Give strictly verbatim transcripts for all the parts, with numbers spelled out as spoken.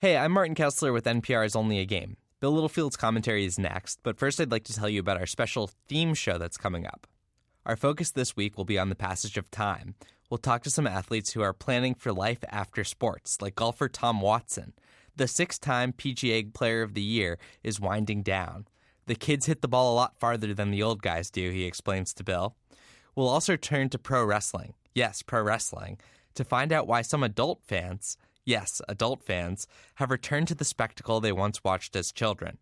Hey, I'm Martin Kessler with N P R's Only a Game. Bill Littlefield's commentary is next, but first I'd like to tell you about our special theme show that's coming up. Our focus this week will be on the passage of time. We'll talk to some athletes who are planning for life after sports, like golfer Tom Watson. The six-time P G A Player of the Year is winding down. The kids hit the ball a lot farther than the old guys do, he explains to Bill. We'll also turn to pro wrestling. Yes, pro wrestling. To find out why some adult fans, yes, adult fans, have returned to the spectacle they once watched as children.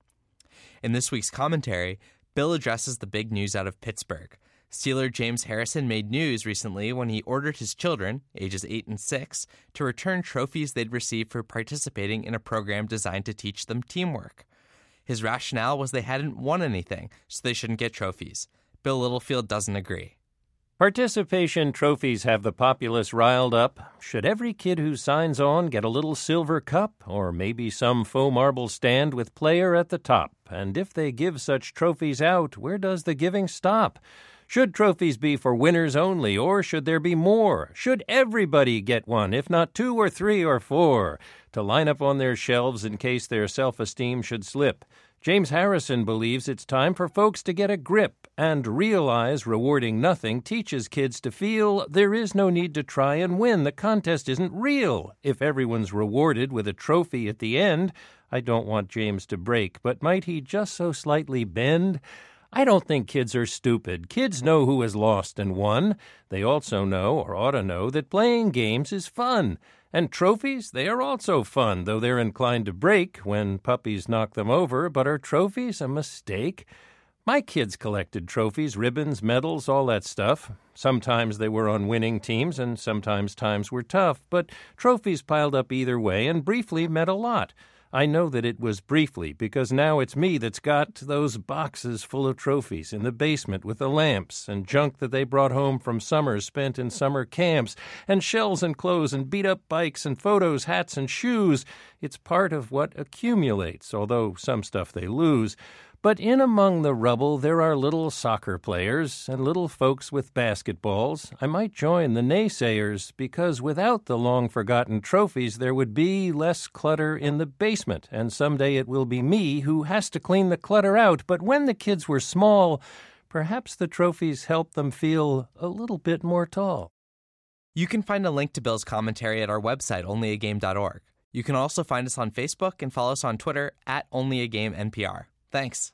In this week's commentary, Bill addresses the big news out of Pittsburgh. Steeler James Harrison made news recently when he ordered his children, ages eight and six, to return trophies they'd received for participating in a program designed to teach them teamwork. His rationale was they hadn't won anything, so they shouldn't get trophies. Bill Littlefield doesn't agree. Participation trophies have the populace riled up. Should every kid who signs on get a little silver cup, or maybe some faux marble stand with player at the top? And if they give such trophies out, where does the giving stop? Should trophies be for winners only, or should there be more? Should everybody get one, if not two or three or four, to line up on their shelves in case their self-esteem should slip? James Harrison believes it's time for folks to get a grip and realize rewarding nothing teaches kids to feel there is no need to try and win. The contest isn't real. If everyone's rewarded with a trophy at the end, I don't want James to break, but might he just so slightly bend? I don't think kids are stupid. Kids know who has lost and won. They also know, or ought to know, that playing games is fun. And trophies, they are also fun, though they're inclined to break when puppies knock them over. But are trophies a mistake? My kids collected trophies, ribbons, medals, all that stuff. Sometimes they were on winning teams, and sometimes times were tough. But trophies piled up either way and briefly meant a lot. I know that it was briefly, because now it's me that's got those boxes full of trophies in the basement with the lamps and junk that they brought home from summers spent in summer camps, and shells and clothes and beat-up bikes and photos, hats and shoes. It's part of what accumulates, although some stuff they lose. But in among the rubble there are little soccer players and little folks with basketballs. I might join the naysayers, because without the long-forgotten trophies there would be less clutter in the basement, and someday it will be me who has to clean the clutter out. But when the kids were small, perhaps the trophies helped them feel a little bit more tall. You can find a link to Bill's commentary at our website, only a game dot org. You can also find us on Facebook and follow us on Twitter at only a game N P R. Thanks.